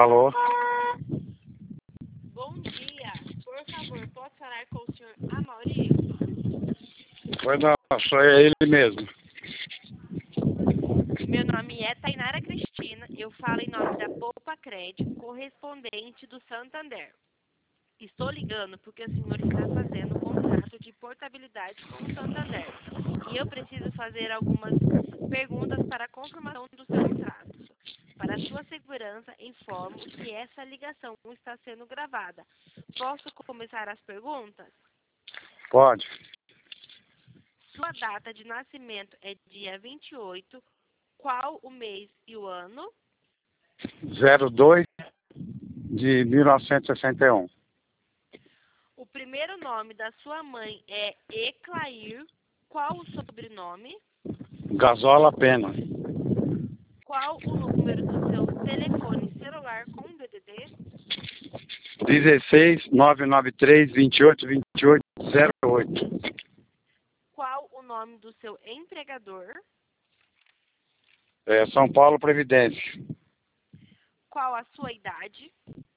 Alô? Bom dia. Por favor, posso falar com o senhor Amaury? Pois não, sou ele mesmo. Meu nome é Tainara Cristina. Eu falo em nome da Poupa Crédito, correspondente do Santander. Estou ligando porque o senhor está fazendo um contrato de portabilidade com o Santander. E eu preciso fazer algumas perguntas para a confirmação do seu contrato. Para sua segurança, informo que essa ligação está sendo gravada. Posso começar as perguntas? Pode. Sua data de nascimento é dia 28. Qual o mês e o ano? 02 de 1961. O primeiro nome da sua mãe é Eclair. Qual o sobrenome? Gasola Pena. Qual o número do seu telefone celular com DDD? 16 993 28 28 08. Qual o nome do seu empregador? São Paulo Previdência. Qual a sua idade?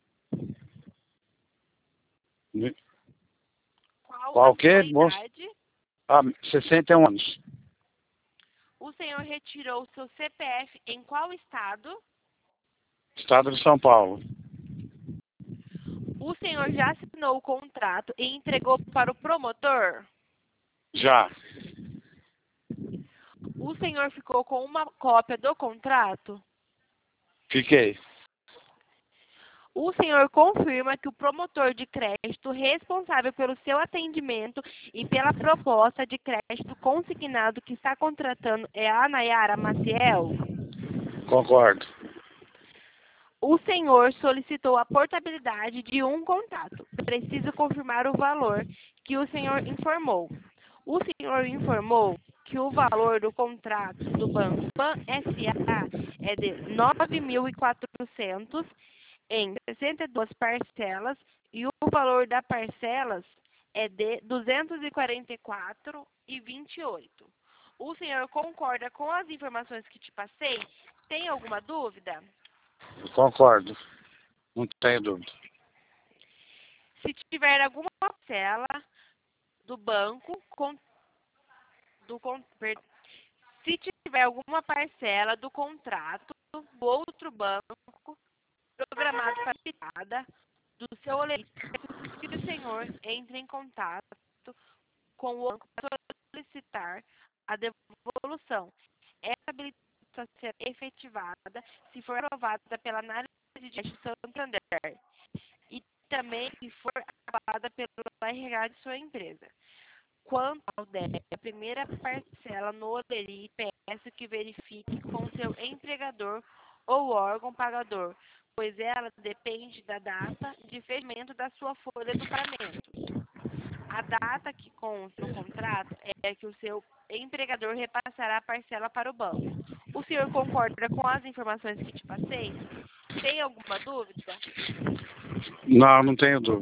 Qual a o quê, sua moço? idade? 61 anos. O senhor retirou seu CPF em qual estado? Estado de São Paulo. O senhor já assinou o contrato e entregou para o promotor? Já. O senhor ficou com uma cópia do contrato? Fiquei. O senhor confirma que o promotor de crédito responsável pelo seu atendimento e pela proposta de crédito consignado que está contratando é a Nayara Maciel? Concordo. O senhor solicitou a portabilidade de um contrato. Preciso confirmar o valor que o senhor informou. O senhor informou que o valor do contrato do Banco Pan S.A. é de 9.400 em 62 parcelas e o valor das parcelas é de 244,28. O senhor concorda com as informações que te passei? Tem alguma dúvida? Concordo. Não tenho dúvida. Se tiver alguma parcela do banco, se tiver alguma parcela do contrato do outro banco programado para quitada do seu boleto, que o senhor entre em contato com o banco para solicitar a devolução. Essa habilitação será efetivada se for aprovada pela análise de crédito Santander e também se for aprovada pelo RH de sua empresa. Quanto ao DEP, a primeira parcela no ODERI, peço que verifique com seu empregador ou órgão pagador, pois ela depende da data de fechamento da sua folha do pagamento. A data que consta no contrato é que o seu empregador repassará a parcela para o banco. O senhor concorda com as informações que te passei? Tem alguma dúvida? Não tenho dúvida.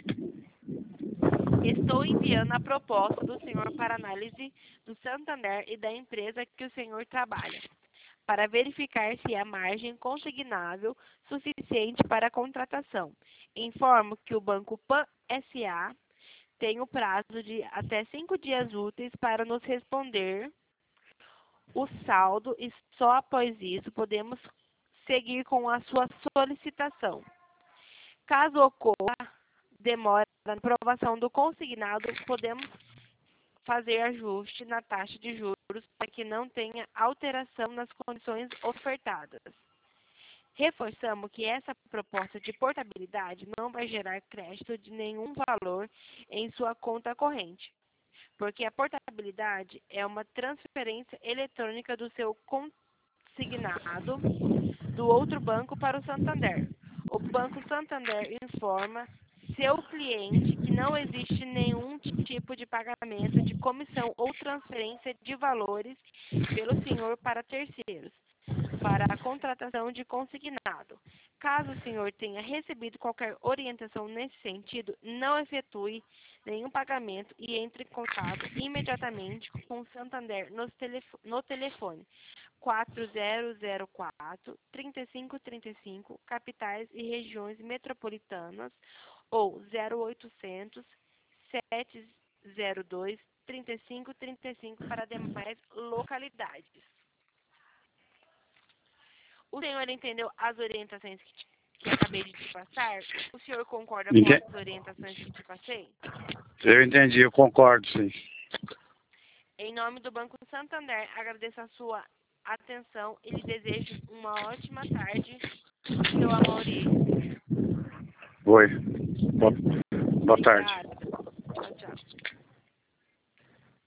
Estou enviando a proposta do senhor para análise do Santander e da empresa que o senhor trabalha, para verificar se há margem consignável suficiente para a contratação. Informo que o Banco Pan S.A. tem o prazo de até 5 dias úteis para nos responder o saldo e só após isso podemos seguir com a sua solicitação. Caso ocorra demora na aprovação do consignado, podemos fazer ajuste na taxa de juros para que não tenha alteração nas condições ofertadas. Reforçamos que essa proposta de portabilidade não vai gerar crédito de nenhum valor em sua conta corrente, porque a portabilidade é uma transferência eletrônica do seu consignado do outro banco para o Santander. O Banco Santander informa seu cliente que não existe nenhum tipo de pagamento de comissão ou transferência de valores pelo senhor para terceiros, para a contratação de consignado. Caso o senhor tenha recebido qualquer orientação nesse sentido, não efetue nenhum pagamento e entre em contato imediatamente com o Santander no telefone 4004-3535, capitais e regiões metropolitanas, ou 0800 702 3535 para demais localidades. O senhor entendeu as orientações que acabei de te passar? O senhor concorda com as orientações que te passei? Eu entendi, eu concordo, sim. Em nome do Banco Santander, agradeço a sua atenção e lhe desejo uma ótima tarde, seu Amaury. Oi. Boa tarde. Obrigada.